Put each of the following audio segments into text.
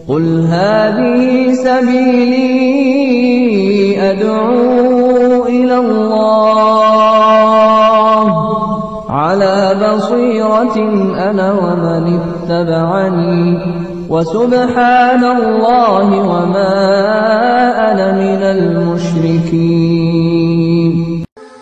قل هذه سبيلي أدعو إلى الله على بصيرة أنا ومن اتبعني وسبحان الله وما أنا من المشركين.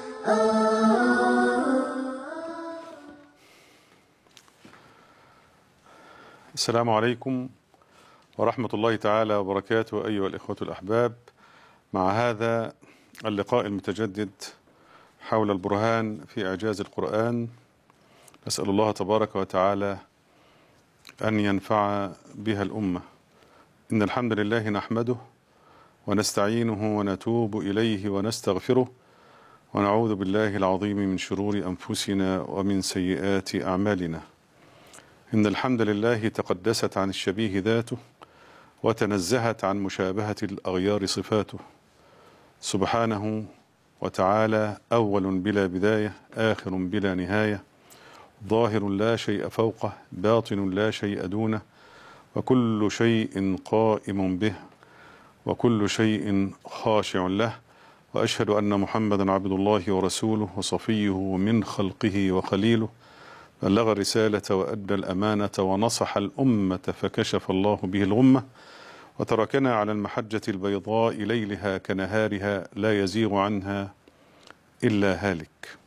السلام عليكم ورحمة الله تعالى وبركاته أيها الإخوة الأحباب، مع هذا اللقاء المتجدد حول البرهان في إعجاز القرآن. نسأل الله تبارك وتعالى أن ينفع بها الأمة. إن الحمد لله نحمده ونستعينه ونتوب إليه ونستغفره ونعوذ بالله العظيم من شرور أنفسنا ومن سيئات أعمالنا. إن الحمد لله تقدست عن الشبيه ذاته وتنزهت عن مشابهة الأغيار صفاته، سبحانه وتعالى أول بلا بداية، آخر بلا نهاية، ظاهر لا شيء فوقه، باطن لا شيء دونه، وكل شيء قائم به، وكل شيء خاشع له. وأشهد أن محمدا عبد الله ورسوله وصفيه من خلقه وخليله، بلغ الرسالة وأدى الأمانة ونصح الأمة فكشف الله به الغمة، وتركنا على المحجة البيضاء ليلها كنهارها لا يزيغ عنها إلا هالك.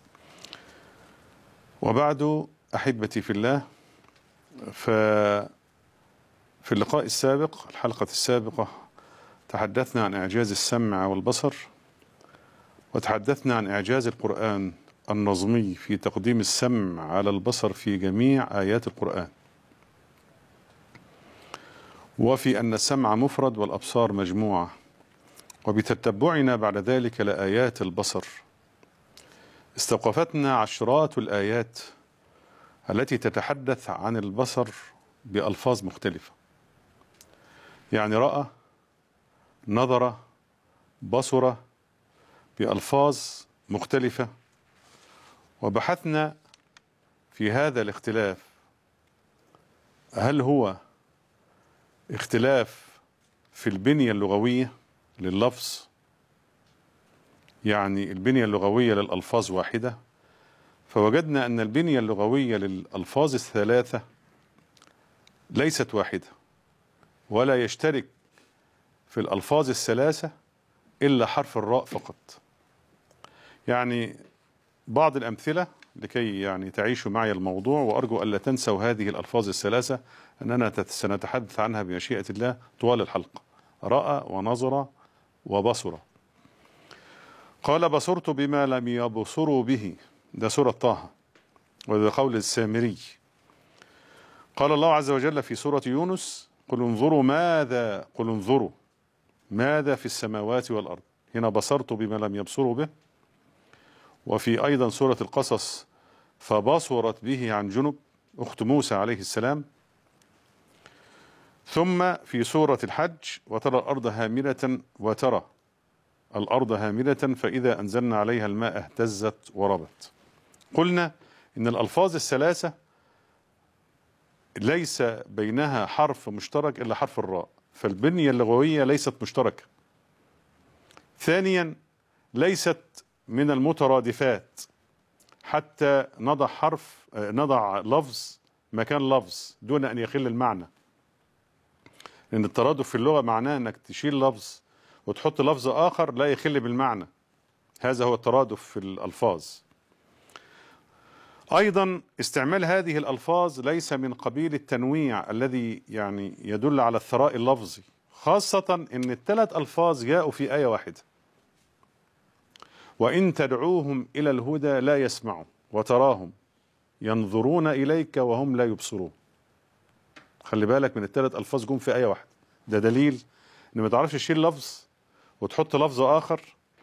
وبعد أحبتي في الله، ففي اللقاء السابق، الحلقة السابقة، تحدثنا عن إعجاز السمع والبصر، وتحدثنا عن إعجاز القرآن النظمي في تقديم السمع على البصر في جميع آيات القرآن، وفي أن السمع مفرد والأبصار مجموعة، وبتتبعنا بعد ذلك لآيات البصر استوقفتنا عشرات الآيات التي تتحدث عن البصر بألفاظ مختلفة، يعني رأى، نظر، بصر، بألفاظ مختلفة. وبحثنا في هذا الاختلاف، هل هو اختلاف في البنية اللغوية لللفظ، يعني البنية اللغوية للألفاظ واحدة، فوجدنا أن البنية اللغوية للألفاظ الثلاثة ليست واحدة، ولا يشترك في الألفاظ الثلاثة إلا حرف الراء فقط. يعني بعض الأمثلة لكي يعني تعيشوا معي الموضوع، وأرجو ألا تنسوا هذه الألفاظ الثلاثة أننا سنتحدث عنها بمشيئة الله طوال الحلقة: رأى ونظر وبصر. قال: بصرت بما لم يبصروا به، ده سورة طه، وده قول السامري. قال الله عز وجل في سورة يونس: قل انظروا ماذا في السماوات والأرض. هنا بصرت بما لم يبصروا به. وفي أيضا سورة القصص: فبصرت به عن جنب، أخت موسى عليه السلام. ثم في سورة الحج: وترى الأرض هامدة فإذا أنزلنا عليها الماء اهتزت وربت. قلنا إن الألفاظ الثلاثة ليس بينها حرف مشترك إلا حرف الراء، فالبنية اللغوية ليست مشتركة. ثانيا، ليست من المترادفات حتى نضع لفظ مكان لفظ دون أن يخل المعنى، لأن الترادف في اللغة معناه أنك تشيل لفظ وتحط لفظ آخر لا يخل بالمعنى، هذا هو الترادف في الألفاظ. أيضا استعمال هذه الألفاظ ليس من قبيل التنويع الذي يعني يدل على الثراء اللفظي، خاصة أن الثلاث ألفاظ جاءوا في آية واحدة: وإن تدعوهم إلى الهدى لا يسمعوا وتراهم ينظرون إليك وهم لا يبصرون. خلي بالك من الثلاث ألفاظ جم في آية واحدة، ده دليل إن ما تعرفش تشيل لفظ وتحط لفظ آخر،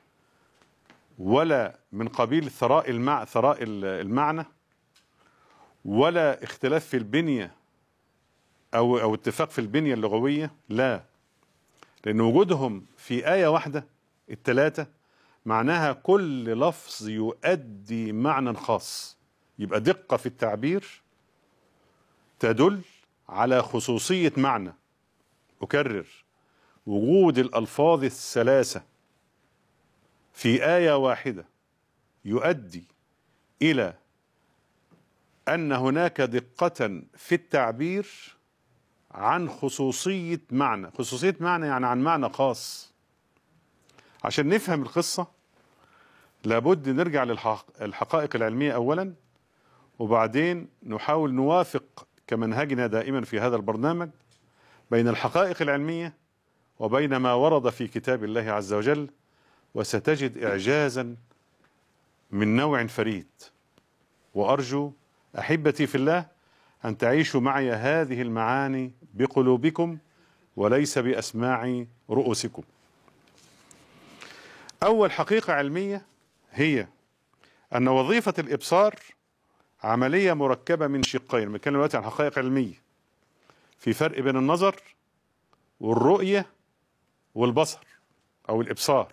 ولا من قبيل ثراء المعنى، ولا اختلاف في البنية أو اتفاق في البنية اللغوية، لا، لأن وجودهم في آية واحدة الثلاثة معناها كل لفظ يؤدي معنى خاص، يبقى دقة في التعبير تدل على خصوصية معنى، أكرر، وجود الألفاظ الثلاثة في آية واحدة يؤدي إلى أن هناك دقة في التعبير عن خصوصية معنى. خصوصية معنى يعني عن معنى خاص. عشان نفهم القصة لابد نرجع للحقائق العلمية أولا، وبعدين نحاول نوافق كمنهجنا دائما في هذا البرنامج بين الحقائق العلمية وبين ما ورد في كتاب الله عز وجل، وستجد إعجازا من نوع فريد. وأرجو أحبتي في الله أن تعيشوا معي هذه المعاني بقلوبكم وليس بأسماع رؤوسكم. أول حقيقة علمية هي أن وظيفة الإبصار عملية مركبة من شقين. بنتكلم دلوقتي عن حقائق علمية. في فرق بين النظر والرؤية والبصر أو الإبصار.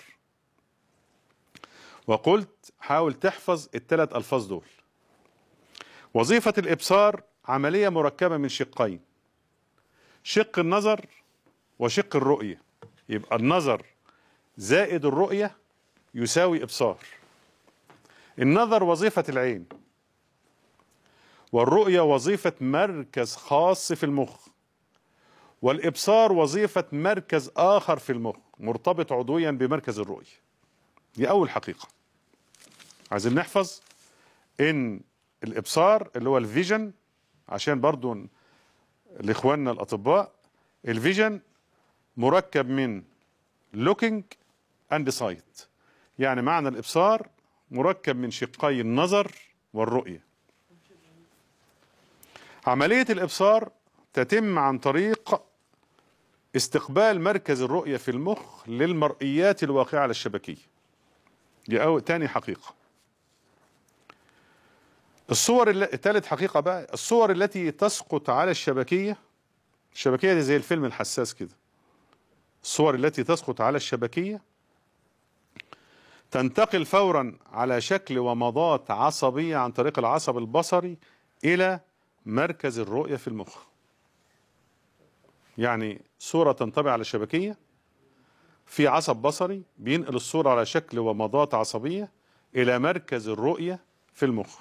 وقلت حاول تحفظ الثلاث ألفاظ دول. وظيفة الإبصار عملية مركبة من شقين، شق النظر وشق الرؤية. يبقى النظر زائد الرؤية يساوي إبصار. النظر وظيفة العين، والرؤية وظيفة مركز خاص في المخ، والإبصار وظيفة مركز آخر في المخ مرتبط عضويا بمركز الرؤية. دي أول حقيقة عايزين نحفظ، إن الإبصار اللي هو الفيجن، عشان برضو لإخواننا الأطباء، الفيجن مركب من looking and sight. يعني معنى الإبصار مركب من شقي النظر والرؤية. عملية الإبصار تتم عن طريق استقبال مركز الرؤية في المخ للمرئيات الواقعة على الشبكية. دي تاني حقيقة. ثالث حقيقة بقى، الصور التي تسقط على الشبكية. الشبكية دي زي الفيلم الحساس كده. الصور التي تسقط على الشبكية تنتقل فورا على شكل ومضات عصبية عن طريق العصب البصري إلى مركز الرؤية في المخ. يعني صورة تنطبع على الشبكية، في عصب بصري بينقل الصورة على شكل ومضات عصبية إلى مركز الرؤية في المخ.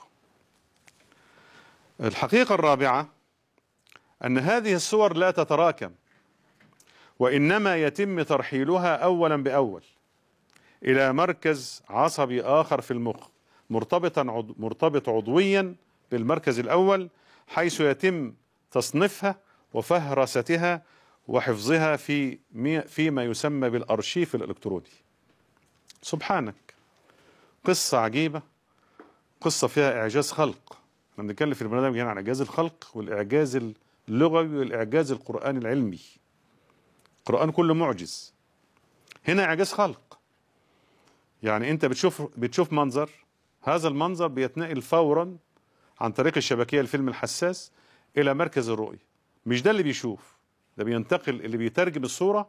الحقيقة الرابعة أن هذه الصور لا تتراكم، وإنما يتم ترحيلها أولا بأول إلى مركز عصبي آخر في المخ مرتبط عضويا بالمركز الأول، حيث يتم تصنيفها وفهرستها وحفظها فيما يسمى بالأرشيف الإلكتروني. سبحانك، قصة عجيبة، قصة فيها إعجاز خلق. احنا بنتكلم في البرنامج هنا عن إعجاز الخلق والإعجاز اللغوي والإعجاز القرآني العلمي. القرآن كله معجز، هنا إعجاز خلق. يعني أنت بتشوف منظر، هذا المنظر بيتنقل فورا عن طريق الشبكية الفيلم الحساس إلى مركز الرؤية. مش ده اللي بيشوف، ده بينتقل اللي بيترجم الصورة،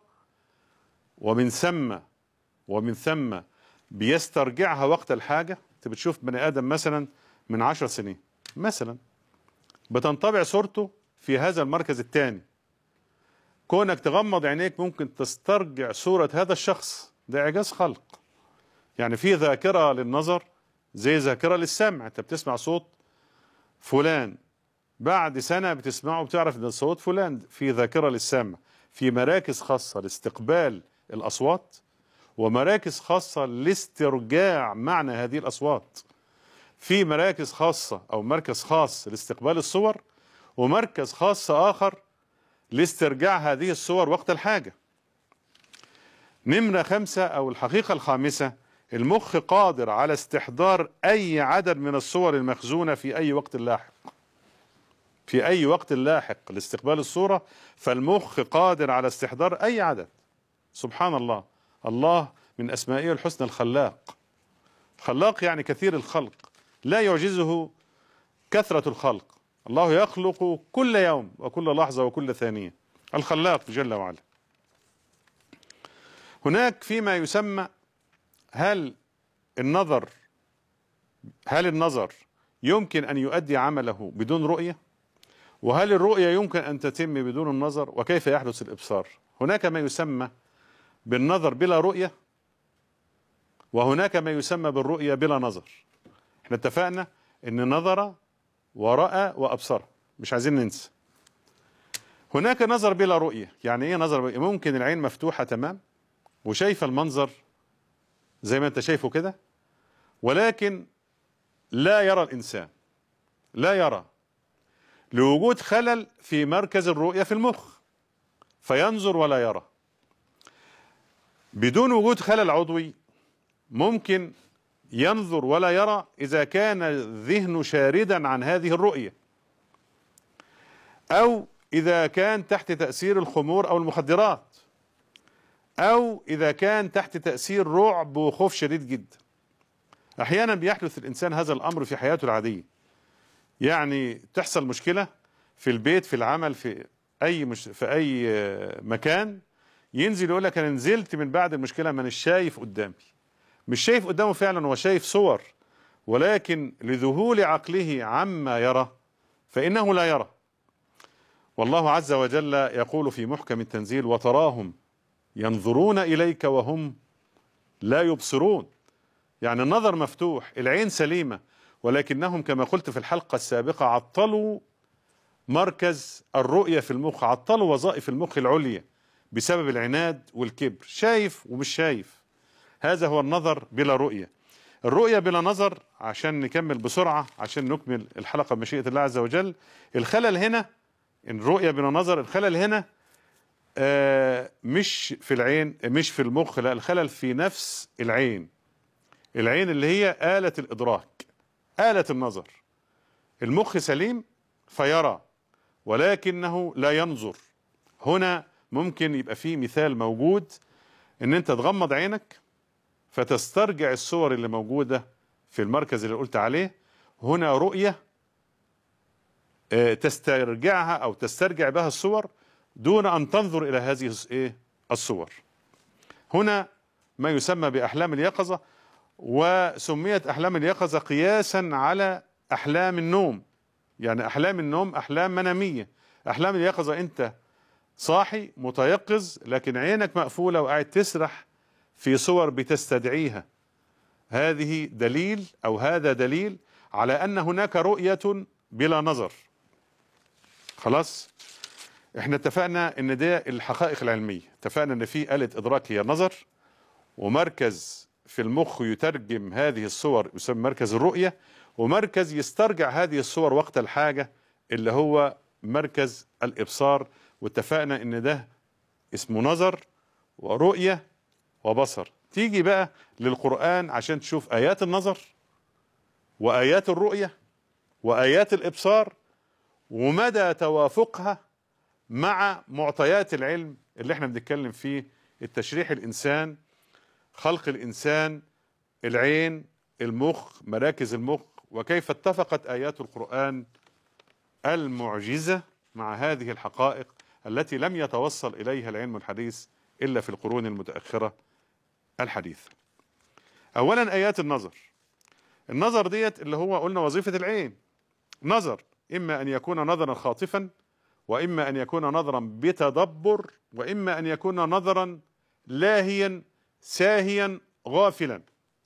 ومن ثم بيسترجعها وقت الحاجة. أنت بتشوف بني آدم مثلا من 10 سنين مثلا، بتنطبع صورته في هذا المركز الثاني. كونك تغمض عينيك ممكن تسترجع صورة هذا الشخص. ده إعجاز خلق. يعني في ذاكرة للنظر زي ذاكرة للسمع. أنت بتسمع صوت فلان، بعد سنة بتسمعه بتعرف ان صوت فلان. في ذاكرة للسمع، في مراكز خاصة لاستقبال الأصوات، ومراكز خاصة لاسترجاع معنى هذه الأصوات. في مراكز خاصة أو مركز خاص لاستقبال الصور، ومركز خاص آخر لاسترجاع هذه الصور وقت الحاجة. نمرة 5 أو الحقيقة الخامسة، المخ قادر على استحضار أي عدد من الصور المخزونة في أي وقت لاحق. في أي وقت لاحق لاستقبال الصورة، فالمخ قادر على استحضار أي عدد. سبحان الله. الله من أسمائه الحسنى الخلاق. خلاق يعني كثير الخلق، لا يعجزه كثرة الخلق. الله يخلق كل يوم وكل لحظة وكل ثانية. الخلاق جل وعلا. هناك فيما يسمى هل النظر يمكن أن يؤدي عمله بدون رؤية؟ وهل الرؤية يمكن أن تتم بدون النظر؟ وكيف يحدث الإبصار؟ هناك ما يسمى بالنظر بلا رؤية، وهناك ما يسمى بالرؤية بلا نظر. احنا اتفقنا ان نظر ورأى وأبصر، مش عايزين ننسى. هناك نظر بلا رؤية. يعني ايه نظر بلا رؤية؟ ممكن العين مفتوحة تمام وشايف المنظر زي ما انت شايفه كده، ولكن لا يرى الإنسان، لا يرى، لوجود خلل في مركز الرؤية في المخ، فينظر ولا يرى. بدون وجود خلل عضوي ممكن ينظر ولا يرى إذا كان الذهن شاردا عن هذه الرؤية، أو إذا كان تحت تأثير الخمور أو المخدرات، أو إذا كان تحت تأثير رعب وخوف شديد جدا. أحيانا بيحدث الإنسان هذا الأمر في حياته العادية، يعني تحصل مشكلة في البيت، في العمل، في أي مكان، ينزل يقول لك أنا نزلت من بعد المشكلة مانيش شايف قدامي. مش شايف قدامه فعلا، هو شايف صور، ولكن لذهول عقله عما يرى فإنه لا يرى. والله عز وجل يقول في محكم التنزيل: وتراهم ينظرون إليك وهم لا يبصرون. يعني النظر مفتوح، العين سليمة، ولكنهم كما قلت في الحلقة السابقة عطلوا مركز الرؤية في المخ، عطلوا وظائف المخ العليا بسبب العناد والكبر، شايف ومش شايف. هذا هو النظر بلا رؤية. الرؤية بلا نظر، عشان نكمل بسرعة عشان نكمل الحلقة بمشيئة الله عز وجل. الخلل هنا، الرؤية بلا نظر، الخلل هنا مش في العين، مش في المخ، لا، الخلل في نفس العين. العين اللي هي آلة الإدراك، آلة النظر. المخ سليم فيرى ولكنه لا ينظر. هنا ممكن يبقى فيه مثال موجود ان انت تغمض عينك فتسترجع الصور اللي موجودة في المركز اللي قلت عليه. هنا رؤية تسترجعها او تسترجع بها الصور دون ان تنظر الى هذه الصور. هنا ما يسمى بأحلام اليقظة، وسميت أحلام اليقظة قياسا على أحلام النوم. يعني أحلام النوم أحلام منامية، أحلام اليقظة أنت صاحي متيقظ لكن عينك مقفولة وقاعد تسرح في صور بتستدعيها. هذه دليل، أو هذا دليل على أن هناك رؤية بلا نظر. خلاص، احنا اتفقنا ان ده الحقائق العلمية. اتفقنا ان في آلة إدراك هي نظر، ومركز في المخ يترجم هذه الصور يسمى مركز الرؤية، ومركز يسترجع هذه الصور وقت الحاجة اللي هو مركز الإبصار. واتفقنا ان ده اسمه نظر ورؤية وبصر. تيجي بقى للقرآن عشان تشوف آيات النظر وآيات الرؤية وآيات الإبصار ومدى توافقها مع معطيات العلم اللي احنا بنتكلم فيه: التشريح، الإنسان، خلق الإنسان، العين، المخ، مراكز المخ، وكيف اتفقت آيات القرآن المعجزة مع هذه الحقائق التي لم يتوصل إليها العلم الحديث إلا في القرون المتأخرة الحديثة. أولا آيات النظر. النظر ديت اللي هو قلنا وظيفة العين. نظر إما أن يكون نظرا خاطفا، وإما أن يكون نظرا بتدبر، وإما أن يكون نظرا لاهيا ساهيا غافلا.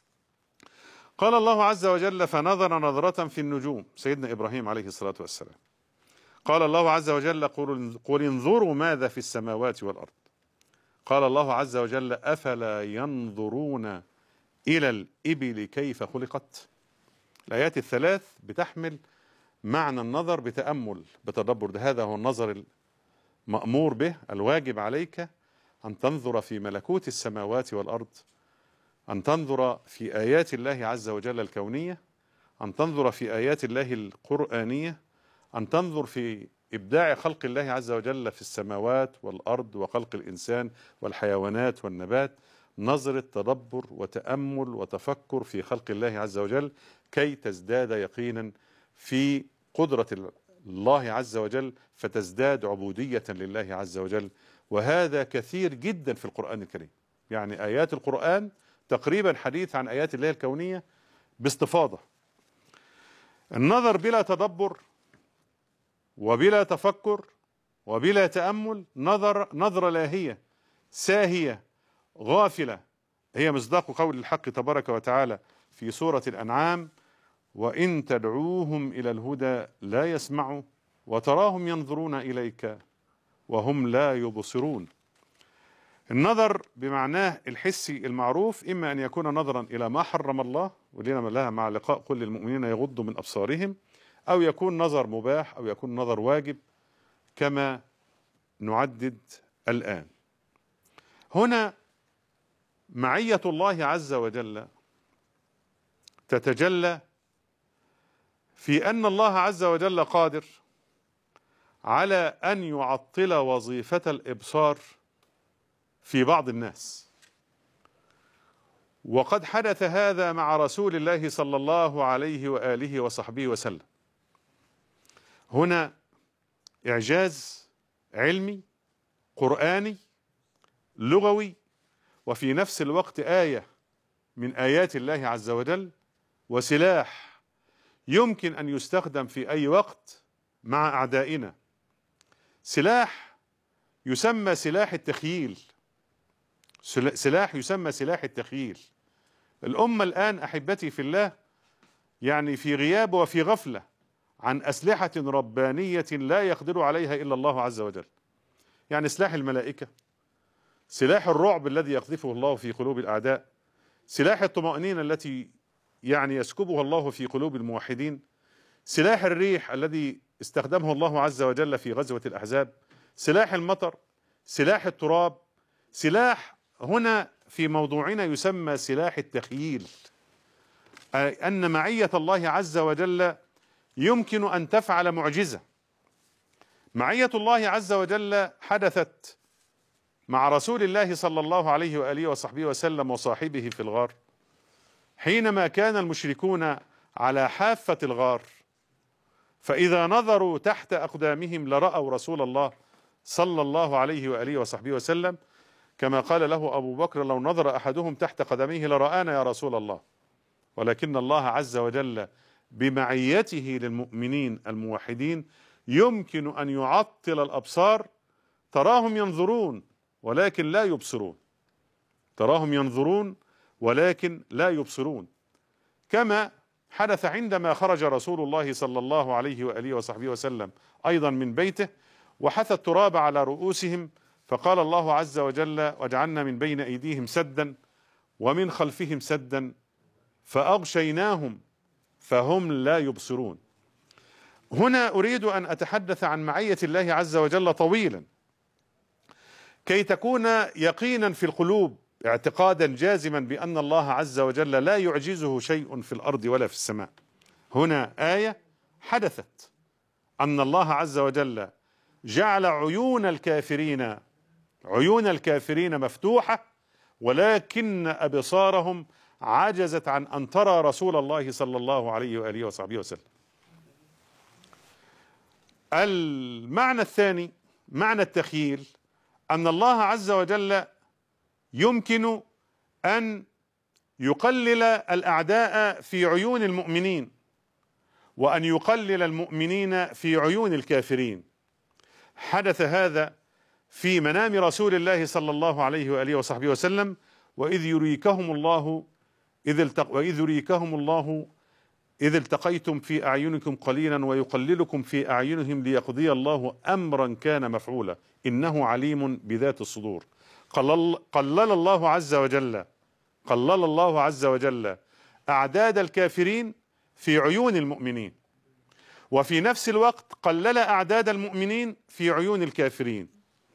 قال الله عز وجل: فنظر نظرة في النجوم، سيدنا إبراهيم عليه الصلاة والسلام. قال الله عز وجل: قل انظروا ماذا في السماوات والأرض. قال الله عز وجل: أفلا ينظرون إلى الإبل كيف خلقت. الآيات الثلاث بتحمل معنى النظر بتأمل بتدبر. هذا هو النظر المأمور به، الواجب عليك أن تنظر في ملكوت السماوات والأرض، أن تنظر في آيات الله عز وجل الكونية، أن تنظر في آيات الله القرآنية، أن تنظر في إبداع خلق الله عز وجل في السماوات والأرض وخلق الإنسان والحيوانات والنبات. نظرة تدبر وتأمل وتفكر في خلق الله عز وجل كي تزداد يقينا في قدرة الله عز وجل، فتزداد عبودية لله عز وجل. وهذا كثير جدا في القرآن الكريم. يعني آيات القرآن تقريبا حديث عن آيات الله الكونية باستفاضة. النظر بلا تدبر وبلا تفكر وبلا تأمل نظرة لاهية، ساهية غافلة، هي مصداق قول الحق تبارك وتعالى في سورة الأنعام: وإن تدعوهم إلى الهدى لا يسمعوا وتراهم ينظرون إليك وهم لا يبصرون. النظر بمعناه الحسي المعروف إما أن يكون نظرا إلى ما حرم الله، ولنا لها مع لقاء كل المؤمنين يغضوا من أبصارهم، أو يكون نظر مباح، أو يكون نظر واجب كما نعدد الآن. هنا معية الله عز وجل تتجلى في أن الله عز وجل قادر على أن يعطل وظيفة الإبصار في بعض الناس، وقد حدث هذا مع رسول الله صلى الله عليه وآله وصحبه وسلم. هنا إعجاز علمي قرآني لغوي، وفي نفس الوقت آية من آيات الله عز وجل، وسلاح يمكن أن يستخدم في أي وقت مع أعدائنا. سلاح يسمى سلاح التخييل، سلاح يسمى سلاح التخييل. الأمة الآن أحبتي في الله يعني في غياب وفي غفلة عن أسلحة ربانية لا يقدر عليها إلا الله عز وجل. يعني سلاح الملائكة، سلاح الرعب الذي يقذفه الله في قلوب الأعداء، سلاح الطمأنينة التي يعني يسكبها الله في قلوب الموحدين، سلاح الريح الذي استخدمه الله عز وجل في غزوة الأحزاب، سلاح المطر، سلاح التراب، سلاح هنا في موضوعنا يسمى سلاح التخييل، أي أن معية الله عز وجل يمكن أن تفعل معجزة. معية الله عز وجل حدثت مع رسول الله صلى الله عليه وآله وصحبه وسلم وصاحبه في الغار، حينما كان المشركون على حافة الغار، فإذا نظروا تحت أقدامهم لرأوا رسول الله صلى الله عليه وآله وصحبه وسلم، كما قال له أبو بكر: لو نظر أحدهم تحت قدميه لرآنا يا رسول الله. ولكن الله عز وجل بمعيته للمؤمنين الموحدين يمكن أن يعطل الأبصار، تراهم ينظرون ولكن لا يبصرون، تراهم ينظرون ولكن لا يبصرون، كما حدث عندما خرج رسول الله صلى الله عليه وآله وصحبه وسلم أيضا من بيته، وحث التراب على رؤوسهم، فقال الله عز وجل: وجعلنا من بين أيديهم سدا ومن خلفهم سدا فأغشيناهم فهم لا يبصرون. هنا أريد أن أتحدث عن معية الله عز وجل طويلا كي تكون يقينا في القلوب، اعتقادا جازما بأن الله عز وجل لا يعجزه شيء في الأرض ولا في السماء. هنا آية حدثت أن الله عز وجل جعل عيون الكافرين مفتوحة، ولكن أبصارهم عجزت عن أن ترى رسول الله صلى الله عليه وآله وصحبه وسلم. المعنى الثاني معنى التخييل، أن الله عز وجل يمكن أن يقلل الأعداء في عيون المؤمنين، وأن يقلل المؤمنين في عيون الكافرين. حدث هذا في منام رسول الله صلى الله عليه وآله وصحبه وسلم: وإذ يريكهم الله إذ التقيتم في أعينكم قليلا ويقللكم في أعينهم ليقضي الله أمرا كان مفعولا إنه عليم بذات الصدور. قلل الله عز وجل أعداد الكافرين في عيون المؤمنين، وفي نفس الوقت قلل أعداد المؤمنين في عيون الكافرين.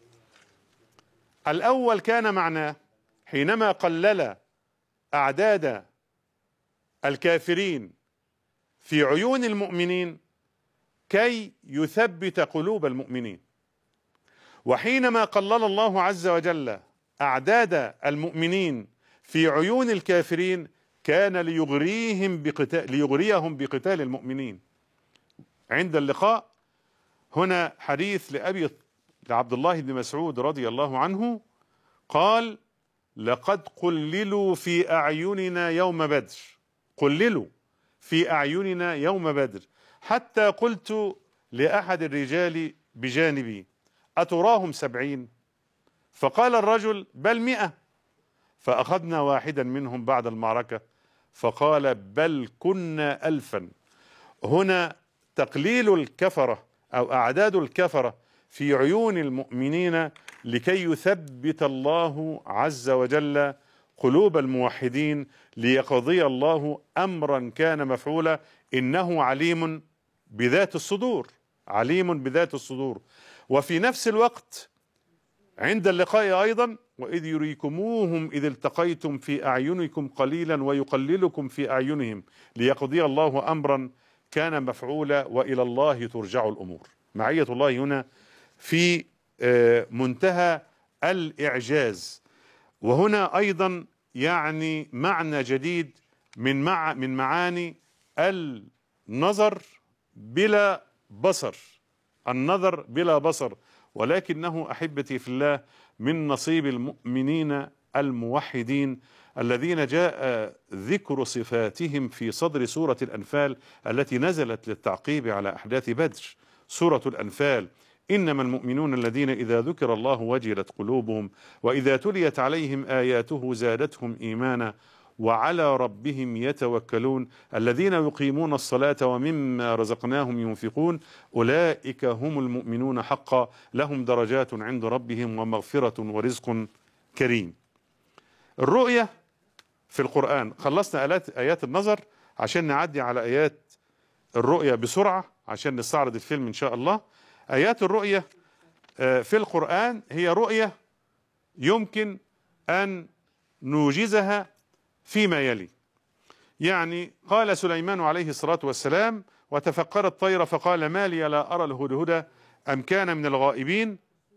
الأول كان معناه حينما قلل أعداد الكافرين في عيون المؤمنين كي يثبت قلوب المؤمنين، وحينما قلل الله عز وجل أعداد المؤمنين في عيون الكافرين كان ليغريهم بقتال المؤمنين. عند اللقاء هنا حديث لعبد الله بن مسعود رضي الله عنه قال: لقد قللوا في أعيننا يوم بدر، قللوا في أعيننا يوم بدر، حتى قلت لأحد الرجال بجانبي: أتراهم 70؟ فقال الرجل: بل 100. فأخذنا واحدا منهم بعد المعركة فقال: بل كنا 1000. هنا تقليل الكفرة أو أعداد الكفرة في عيون المؤمنين لكي يثبت الله عز وجل قلوب الموحدين، ليقضي الله أمرا كان مفعولا، إنه عليم بذات الصدور، عليم بذات الصدور. وفي نفس الوقت عند اللقاء أيضا: وإذ يريكموهم إذ التقيتم في أعينكم قليلا ويقللكم في أعينهم ليقضي الله أمرا كان مفعولا وإلى الله ترجع الأمور. معية الله هنا في منتهى الإعجاز. وهنا أيضا يعني معنى جديد من معاني النظر بلا بصر، النظر بلا بصر، ولكنه أحبتي في الله من نصيب المؤمنين الموحدين الذين جاء ذكر صفاتهم في صدر سورة الأنفال التي نزلت للتعقيب على أحداث بدر. سورة الأنفال: إنما المؤمنون الذين إذا ذكر الله وجلت قلوبهم وإذا تليت عليهم آياته زادتهم إيمانا وعلى ربهم يتوكلون الذين يقيمون الصلاة ومما رزقناهم ينفقون أولئك هم المؤمنون حقا لهم درجات عند ربهم ومغفرة ورزق كريم. الرؤية في القرآن، خلصنا آيات النظر عشان نعدي على آيات الرؤية بسرعة عشان نستعرض الفيلم إن شاء الله. آيات الرؤية في القرآن هي رؤية يمكن أن نوجزها فيما يلي. يعني قال سليمان عليه الصلاة والسلام: وتفقد الطير فقال ما لي لا أرى الهدهد أم كان من الغائبين.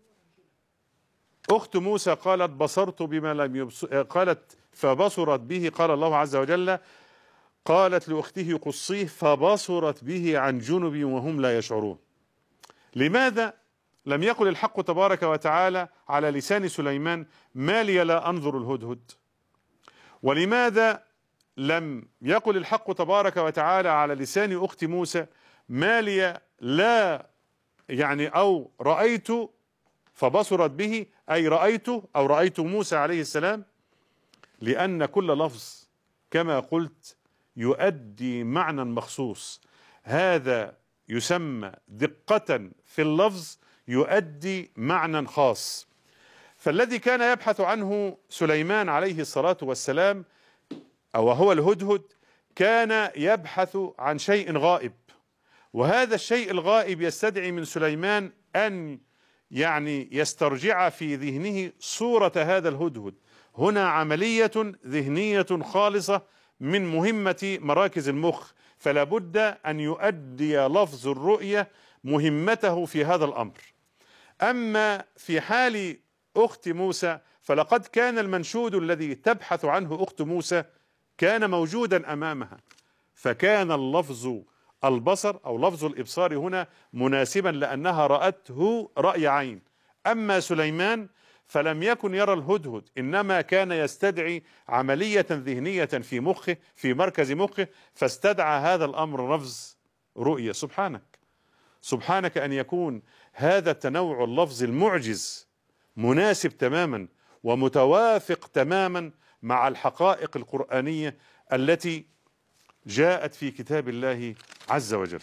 أخت موسى قالت: بصرت بما لم قالت فبصرت به. قال الله عز وجل: قالت لأخته قصيه فبصرت به عن جنب وهم لا يشعرون. لماذا لم يقل الحق تبارك وتعالى على لسان سليمان: ما لي لا أنظر الهدهد؟ ولماذا لم يقل الحق تبارك وتعالى على لسان أخت موسى: ما لي لا أو رأيت فبصرت به، أي رأيت أو رأيت موسى عليه السلام؟ لأن كل لفظ كما قلت يؤدي معنى مخصوص، هذا يسمى دقة في اللفظ يؤدي معنى خاص. فالذي كان يبحث عنه سليمان عليه الصلاة والسلام أو هو الهدهد كان يبحث عن شيء غائب، وهذا الشيء الغائب يستدعي من سليمان أن يسترجع في ذهنه صورة هذا الهدهد. هنا عملية ذهنية خالصة من مهمة مراكز المخ، فلا بد أن يؤدي لفظ الرؤية مهمته في هذا الأمر. أما في حال أخت موسى فلقد كان المنشود الذي تبحث عنه أخت موسى كان موجودا أمامها، فكان اللفظ البصر أو لفظ الإبصار هنا مناسبا لأنها رأته رأي عين. أما سليمان فلم يكن يرى الهدهد، إنما كان يستدعي عملية ذهنية في مخه في مركز مخه، فاستدعى هذا الأمر لفظ رؤية. سبحانك أن يكون هذا التنوع اللفظي المعجز مناسب تماما ومتوافق تماما مع الحقائق القرآنية التي جاءت في كتاب الله عز وجل.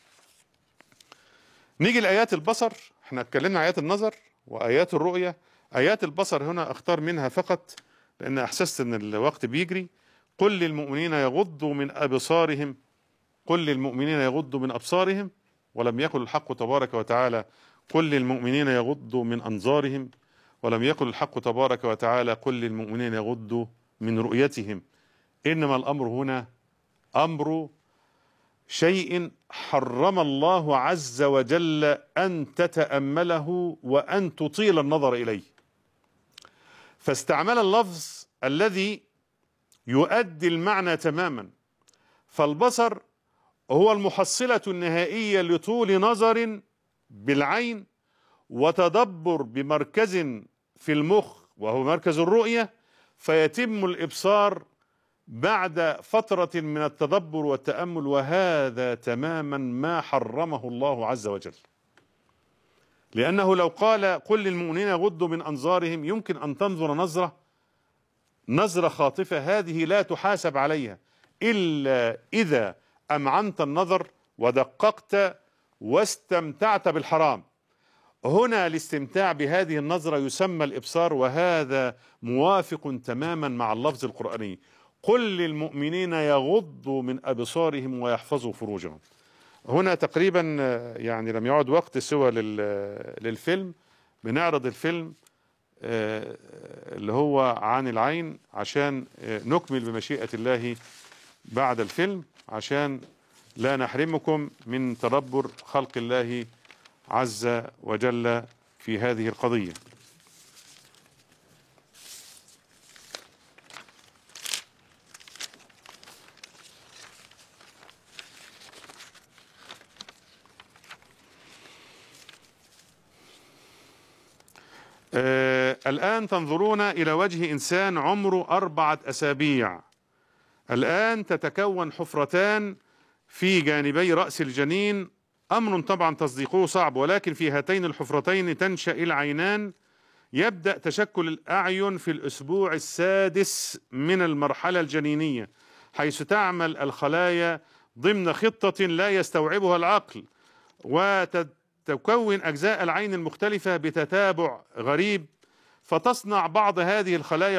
نيجي لآيات البصر. احنا اتكلمنا عن آيات النظر وآيات الرؤية. آيات البصر هنا اختار منها فقط لأن أحسست أن الوقت بيجري. قل للمؤمنين يغضوا من أبصارهم، قل للمؤمنين يغضوا من أبصارهم، ولم يقل الحق تبارك وتعالى قل للمؤمنين يغضوا من أنظارهم، ولم يقل الحق تبارك وتعالى قل للمؤمنين يغضوا من رؤيتهم. إنما الأمر هنا أمر شيء حرم الله عز وجل أن تتأمله وأن تطيل النظر إليه، فاستعمل اللفظ الذي يؤدي المعنى تماما. فالبصر هو المحصلة النهائية لطول نظر بالعين وتدبر بمركز في المخ وهو مركز الرؤية، فيتم الإبصار بعد فترة من التدبر والتأمل، وهذا تماما ما حرمه الله عز وجل. لأنه لو قال قل للمؤمنين يغضوا من أنظارهم يمكن أن تنظر نظرة خاطفة، هذه لا تحاسب عليها إلا إذا أمعنت النظر ودققت واستمتعت بالحرام. هنا الاستمتاع بهذه النظرة يسمى الإبصار، وهذا موافق تماما مع اللفظ القرآني: قل للمؤمنين يغضوا من أبصارهم ويحفظوا فروجهم. هنا تقريبا يعني لم يعد وقت سوى للفيلم. بنعرض الفيلم اللي هو عن العين عشان نكمل بمشيئة الله بعد الفيلم، عشان لا نحرمكم من تدبر خلق الله عز وجل في هذه القضية. الآن تنظرون إلى وجه إنسان عمره 4 أسابيع. الآن تتكون حفرتان في جانبي رأس الجنين، أمر طبعا تصديقه صعب، ولكن في هاتين الحفرتين تنشأ العينان. يبدأ تشكل الأعين في الأسبوع السادس من المرحلة الجنينية، حيث تعمل الخلايا ضمن خطة لا يستوعبها العقل، وتكون أجزاء العين المختلفة بتتابع غريب، فتصنع بعض هذه الخلايا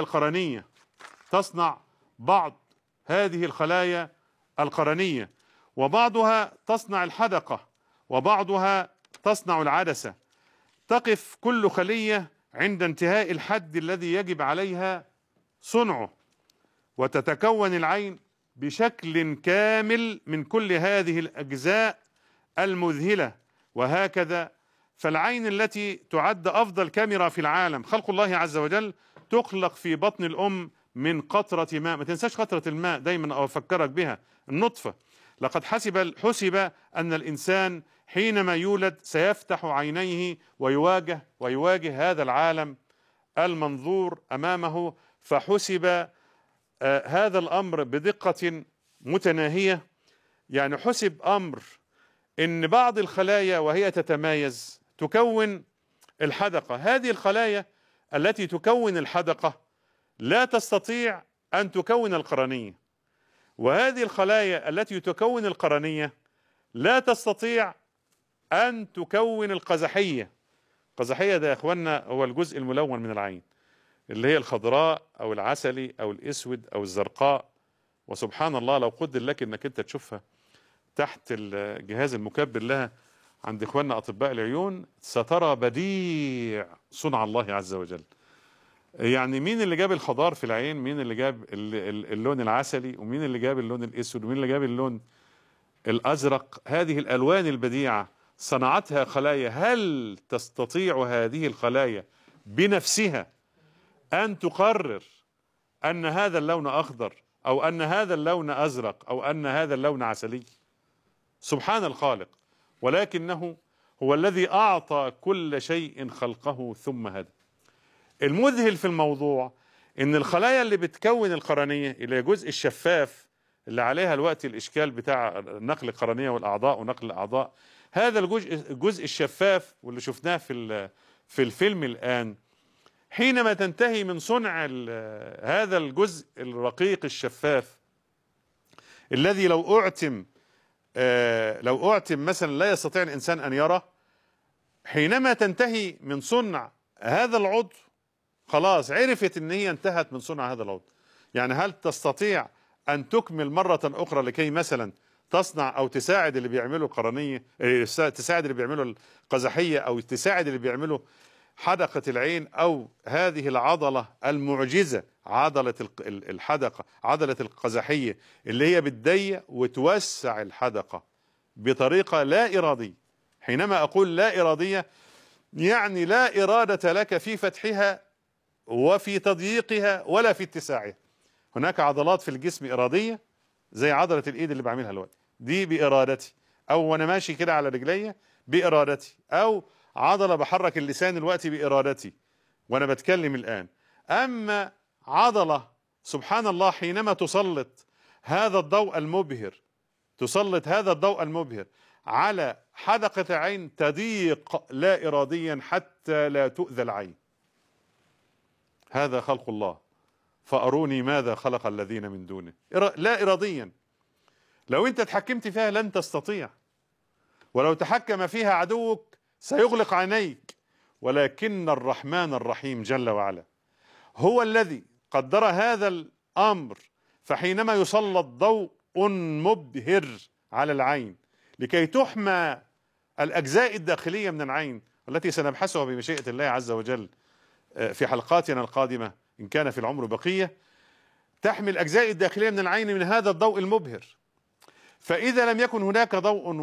القرنية، وبعضها تصنع الحدقة، وبعضها تصنع العدسة. تقف كل خلية عند انتهاء الحد الذي يجب عليها صنعه، وتتكون العين بشكل كامل من كل هذه الأجزاء المذهلة. وهكذا فالعين التي تعد أفضل كاميرا في العالم، خلق الله عز وجل، تخلق في بطن الأم من قطرة ماء. ما تنساش قطرة الماء، دايما أفكرك بها، النطفة. لقد حسب أن الإنسان حينما يولد سيفتح عينيه ويواجه هذا العالم المنظور أمامه، فحسب هذا الأمر بدقة متناهية. يعني حسب أمر إن بعض الخلايا وهي تتمايز تكون الحدقة. هذه الخلايا التي تكون الحدقة لا تستطيع أن تكون القرنية، وهذه الخلايا التي تكون القرنية لا تستطيع أن تكون القزحية. القزحية ده يا إخوانا هو الجزء الملون من العين، اللي هي الخضراء أو العسلي أو الأسود أو الزرقاء. وسبحان الله لو قدر لك أنك أنت تشوفها تحت الجهاز المكبر لها عند إخواننا أطباء العيون، سترى بديع صنع الله عز وجل. يعني مين اللي جاب الخضار في العين، مين اللي جاب اللون العسلي، ومين اللي جاب اللون الأسود، ومين اللي جاب اللون الأزرق؟ هذه الألوان البديعة صنعتها خلايا. هل تستطيع هذه الخلايا بنفسها أن تقرر أن هذا اللون أخضر، أو أن هذا اللون أزرق، أو أن هذا اللون عسلي؟ سبحان الخالق. ولكنه هو الذي أعطى كل شيء خلقه ثم هدى. المذهل في الموضوع إن الخلايا اللي بتكون القرنية، اللي هي جزء الشفاف اللي عليها الوقت الإشكال بتاع نقل القرنية والأعضاء ونقل الأعضاء، هذا الجزء الشفاف واللي شفناه في الفيلم الآن، حينما تنتهي من صنع هذا الجزء الرقيق الشفاف الذي لو أعتم مثلا لا يستطيع الإنسان أن يرى، حينما تنتهي من صنع هذا العضو خلاص عرفت ان هي انتهت من صنع هذا العضو. يعني هل تستطيع ان تكمل مرة اخرى لكي مثلا تصنع او تساعد اللي بيعملوا القرنية، تساعد اللي بيعملوا القزحية، او تساعد اللي بيعملوا حدقة العين، او هذه العضلة المعجزة، عضلة الحدقة، عضلة القزحية اللي هي بتضيق وتوسع الحدقة بطريقة لا إرادية. حينما أقول لا إرادية يعني لا إرادة لك في فتحها وفي تضييقها ولا في اتساعها. هناك عضلات في الجسم إرادية، زي عضلة الإيد اللي بعملها الوقت دي بإرادتي، أو وأنا ماشي كده على رجلي بإرادتي، أو عضلة بحرك اللسان الوقت بإرادتي وأنا بتكلم الآن. أما عضلة سبحان الله حينما تسلط هذا الضوء المبهر على حدقة العين تضيق لا إراديا حتى لا تؤذى العين. هذا خلق الله، فأروني ماذا خلق الذين من دونه. لا إراديا، لو أنت تحكمت فيها لن تستطيع، ولو تحكم فيها عدوك سيغلق عينيك، ولكن الرحمن الرحيم جل وعلا هو الذي قدر هذا الأمر. فحينما يسلط ضوء مبهر على العين لكي تحمى الأجزاء الداخلية من العين التي سنبحثها بمشيئة الله عز وجل في حلقاتنا القادمة إن كان في العمر بقية، تحمي الأجزاء الداخلية من العين من هذا الضوء المبهر. فإذا لم يكن هناك ضوء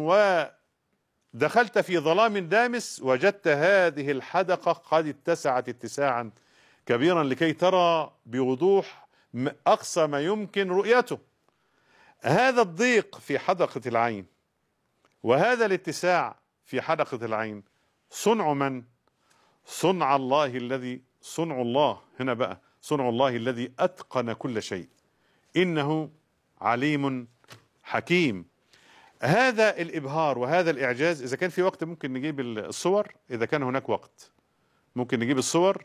ودخلت في ظلام دامس وجدت هذه الحدقة قد اتسعت اتساعا كبيرا لكي ترى بوضوح أقصى ما يمكن رؤيته. هذا الضيق في حدقة العين وهذا الاتساع في حدقة العين صنع من؟ صنع الله الذي صنع الله هنا بقى صنع الله الذي أتقن كل شيء، إنه عليم حكيم. هذا الإبهار وهذا الإعجاز، إذا كان في وقت ممكن نجيب الصور، إذا كان هناك وقت ممكن نجيب الصور،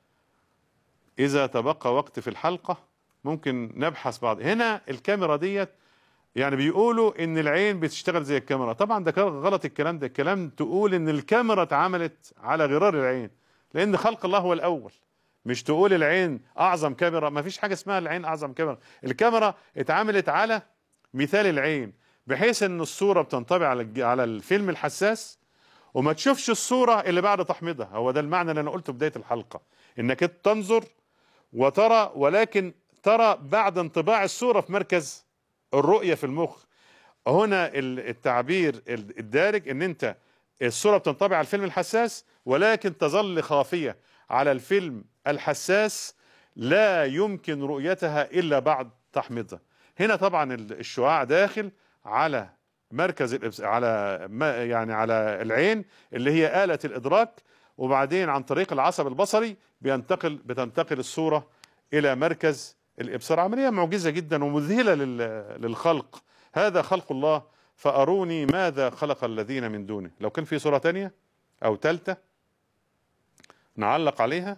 إذا تبقى وقت في الحلقة ممكن نبحث بعض. هنا الكاميرا ديت يعني بيقولوا إن العين بتشتغل زي الكاميرا، طبعا ده غلط الكلام ده. الكلام تقول إن الكاميرا اتعملت على غرار العين، لأن خلق الله هو الأول، مش تقول العين أعظم كاميرا. ما فيش حاجة اسمها العين أعظم كاميرا، الكاميرا اتعملت على مثال العين، بحيث ان الصورة بتنطبع على الفيلم الحساس وما تشوفش الصورة اللي بعد تحميضها. هو ده المعنى اللي انا قلته بداية الحلقة، انك تنظر وترى، ولكن ترى بعد انطباع الصورة في مركز الرؤية في المخ. هنا التعبير الدارج ان انت الصورة بتنطبع على الفيلم الحساس ولكن تظل خافية على الفيلم الحساس، لا يمكن رؤيتها الا بعد تحميضها. هنا طبعا الشعاع داخل على مركز يعني على العين اللي هي آلة الإدراك، وبعدين عن طريق العصب البصري بتنتقل الصورة إلى مركز الإبصار. عملية معجزة جدا ومذهلة للخلق. هذا خلق الله، فأروني ماذا خلق الذين من دونه. لو كان في صورة تانية أو تالتة نعلق عليها.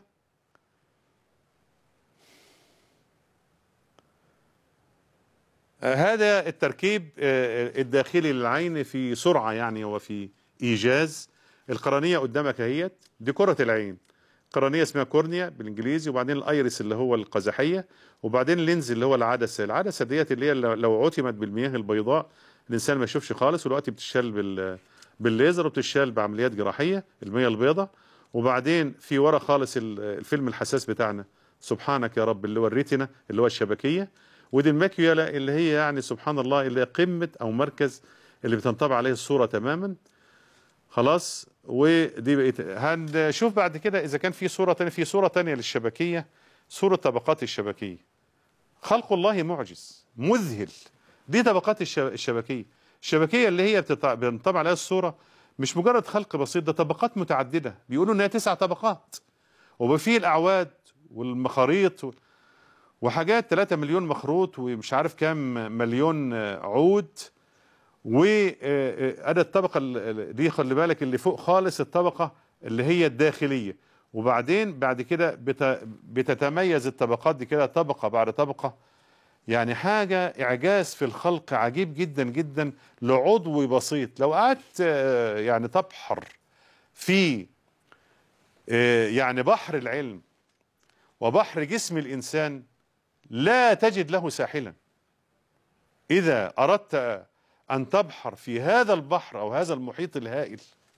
هذا التركيب الداخلي للعين في سرعة يعني وفي إيجاز. القرنية قدامك اهيت، دي كرة العين، قرنية اسمها كورنيا بالإنجليزي، وبعدين الأيرس اللي هو القزحية، وبعدين اللينز اللي هو العدسة. العدسة ديت اللي هي لو عتمت بالمياه البيضاء الإنسان ما يشوفش خالص، ودلوقتي بتشال بالليزر وبتشال بعمليات جراحية المياه البيضاء. وبعدين في ورا خالص الفيلم الحساس بتاعنا سبحانك يا رب اللي هو الريتنا اللي هو الشبكية، ودي الماكيولا اللي هي يعني سبحان الله اللي هي قمة أو مركز اللي بتنطبع عليه الصورة تماما. خلاص، ودي بقيت هنشوف بعد كده إذا كان في صورة تانية. في صورة تانية للشبكية، صورة طبقات الشبكية. خلق الله معجز مذهل. دي طبقات الشبكية. الشبكية اللي هي بتنطبع عليها الصورة مش مجرد خلق بسيط، ده طبقات متعددة، بيقولوا إنها 9 طبقات، وفيه الأعواد والمخاريط وحاجات 3 مليون مخروط ومش عارف كام مليون عود. وأدى الطبقة دي خلي بالك اللي فوق خالص الطبقة اللي هي الداخلية، وبعدين بعد كده بتتميز الطبقات دي كده طبقة بعد طبقة. يعني حاجة إعجاز في الخلق عجيب جدا جدا لعضو بسيط. لو قعدت يعني تبحر في يعني بحر العلم وبحر جسم الإنسان لا تجد له ساحلا. إذا أردت أن تبحر في هذا البحر أو هذا المحيط الهائل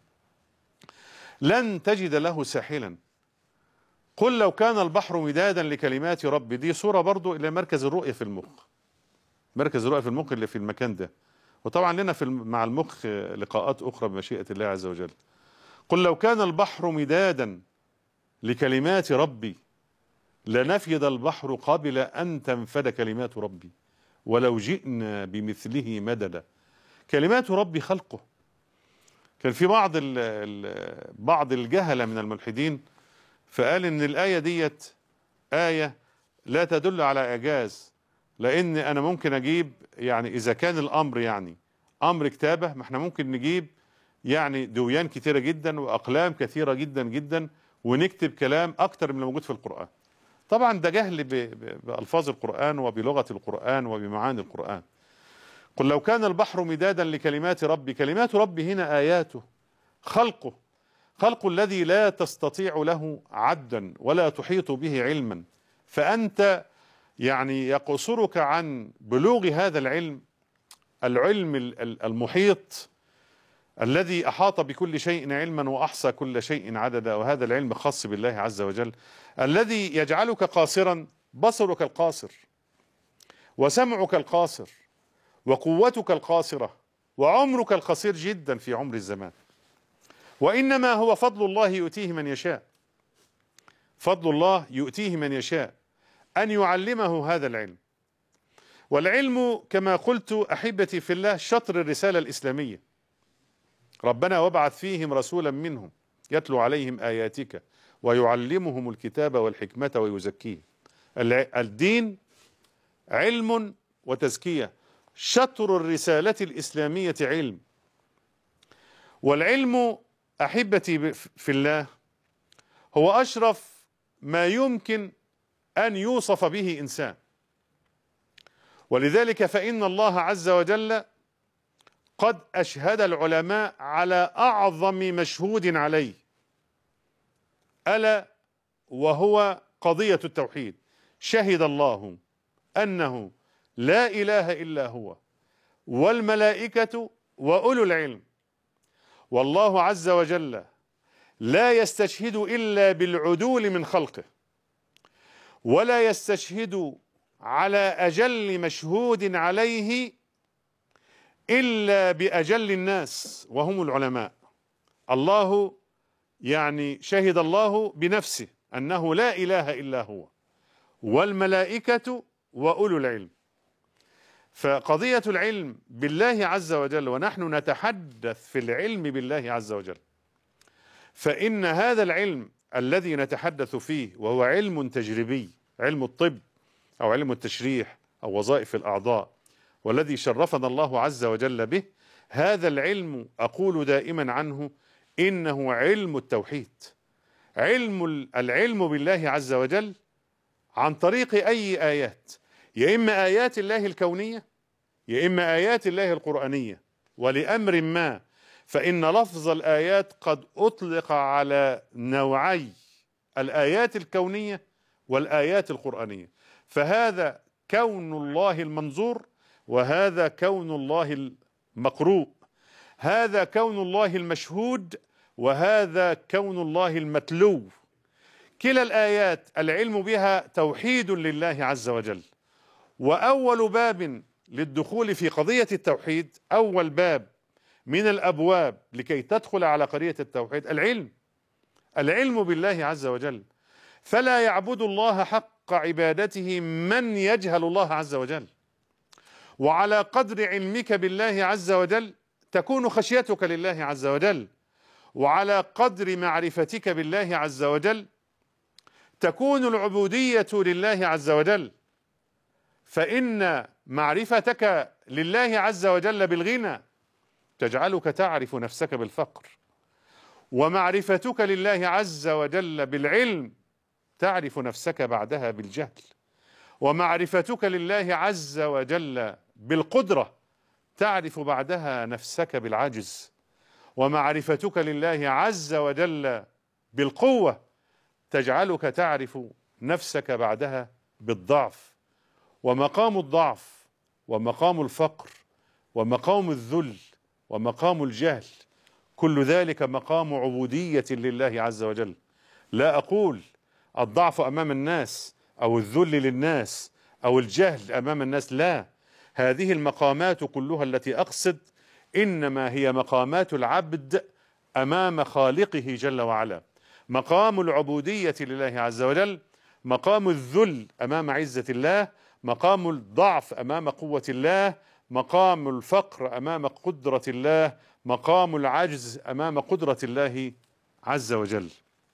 لن تجد له ساحلا. قل لو كان البحر مدادا لكلمات ربي. دي صورة برضو إلى مركز الرؤية في المخ، مركز الرؤية في المخ اللي في المكان ده. وطبعا لنا مع المخ لقاءات أخرى بمشيئة الله عز وجل. قل لو كان البحر مدادا لكلمات ربي لنفد البحر قبل أن تنفد كلمات ربي ولو جئنا بمثله مددا. كلمات ربي خلقه. كان في بعض الجهلة من الملحدين فقال إن الآية ديت آية لا تدل على إعجاز، لأن أنا ممكن أجيب يعني إذا كان الأمر يعني امر كتابه، ما احنا ممكن نجيب يعني دويان كثيره جدا واقلام كثيره جدا جدا ونكتب كلام اكتر من اللي موجود في القرآن. طبعا ده جهل بألفاظ القرآن وبلغة القرآن وبمعاني القرآن. قل لو كان البحر مدادا لكلمات ربي، كلمات ربي هنا آياته، خلقه، خلق الذي لا تستطيع له عدا ولا تحيط به علما، فأنت يعني يقصرك عن بلوغ هذا العلم، العلم المحيط الذي أحاط بكل شيء علما وأحصى كل شيء عددا، وهذا العلم خاص بالله عز وجل، الذي يجعلك قاصرا، بصرك القاصر وسمعك القاصر وقوتك القاصرة وعمرك القصير جدا في عمر الزمان. وإنما هو فضل الله يؤتيه من يشاء، فضل الله يؤتيه من يشاء أن يعلمه هذا العلم. والعلم كما قلت أحبتي في الله شطر الرسالة الإسلامية. ربنا وابعث فيهم رسولا منهم يتلو عليهم آياتك ويعلمهم الكتاب والحكمة ويزكيهم. الدين علم وتزكية، شطر الرسالة الإسلامية علم. والعلم أحبتي في الله هو أشرف ما يمكن أن يوصف به إنسان، ولذلك فإن الله عز وجل قد أشهد العلماء على أعظم مشهود عليه، ألا وهو قضية التوحيد. شهد الله أنه لا إله إلا هو والملائكة وأولو العلم. والله عز وجل لا يستشهد إلا بالعدول من خلقه، ولا يستشهد على أجل مشهود عليه إلا بأجل الناس وهم العلماء. الله يعني شهد الله بنفسه أنه لا إله إلا هو والملائكة وأولو العلم. فقضية العلم بالله عز وجل، ونحن نتحدث في العلم بالله عز وجل، فإن هذا العلم الذي نتحدث فيه وهو علم تجريبي، علم الطب أو علم التشريح أو وظائف الأعضاء، والذي شرفنا الله عز وجل به، هذا العلم أقول دائما عنه إنه علم التوحيد، العلم بالله عز وجل عن طريق أي آيات، يا إما آيات الله الكونية يا إما آيات الله القرآنية. ولأمر ما فإن لفظ الآيات قد أطلق على نوعي الآيات الكونية والآيات القرآنية، فهذا كون الله المنظور وهذا كون الله المقروء، هذا كون الله المشهود وهذا كون الله المتلو. كلا الآيات العلم بها توحيد لله عز وجل. وأول باب للدخول في قضية التوحيد، أول باب من الأبواب لكي تدخل على قضية التوحيد، العلم بالله عز وجل. فلا يعبد الله حق عبادته من يجهل الله عز وجل. وعلى قدر علمك بالله عز وجل تكون خشيتك لله عز وجل، وعلى قدر معرفتك بالله عز وجل تكون العبودية لله عز وجل. فإن معرفتك لله عز وجل بالغنى تجعلك تعرف نفسك بالفقر، ومعرفتك لله عز وجل بالعلم تعرف نفسك بعدها بالجهل، ومعرفتك لله عز وجل بالقدرة تعرف بعدها نفسك بالعجز، ومعرفتك لله عز وجل بالقوة تجعلك تعرف نفسك بعدها بالضعف. ومقام الضعف ومقام الفقر ومقام الذل ومقام الجهل كل ذلك مقام عبودية لله عز وجل. لا أقول الضعف أمام الناس أو الذل للناس أو الجهل أمام الناس، لا، هذه المقامات كلها التي أقصد إنما هي مقامات العبد أمام خالقه جل وعلا. مقام العبودية لله عز وجل، مقام الذل أمام عزة الله، مقام الضعف أمام قوة الله، مقام الفقر أمام قدرة الله، مقام العجز أمام قدرة الله عز وجل.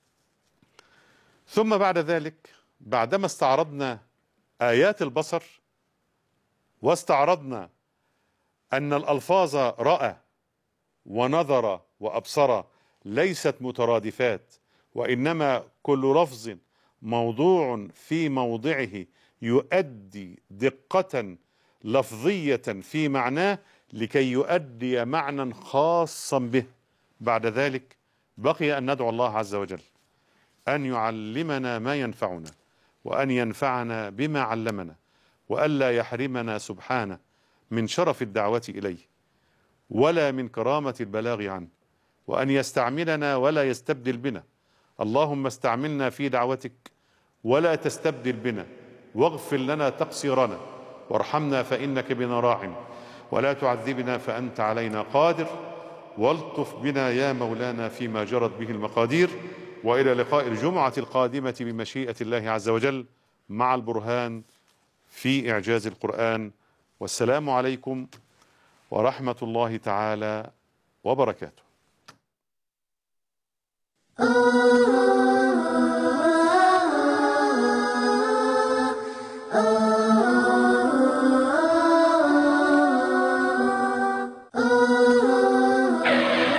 ثم بعد ذلك بعدما استعرضنا آيات البصر واستعرضنا أن الألفاظ رأى ونظر وأبصر ليست مترادفات، وإنما كل لفظ موضوع في موضعه يؤدي دقة لفظية في معناه لكي يؤدي معنى خاصا به. بعد ذلك بقي أن ندعو الله عز وجل أن يعلمنا ما ينفعنا، وأن ينفعنا بما علمنا، وألا يحرمنا سبحانه من شرف الدعوة إليه ولا من كرامة البلاغ عنه، وأن يستعملنا ولا يستبدل بنا. اللهم استعملنا في دعوتك ولا تستبدل بنا، واغفر لنا تقصيرنا، وارحمنا فإنك بنا راحم، ولا تعذبنا فأنت علينا قادر، والطف بنا يا مولانا فيما جرت به المقادير. وإلى لقاء الجمعة القادمة بمشيئة الله عز وجل مع البرهان في إعجاز القرآن. والسلام عليكم ورحمة الله تعالى وبركاته. Oh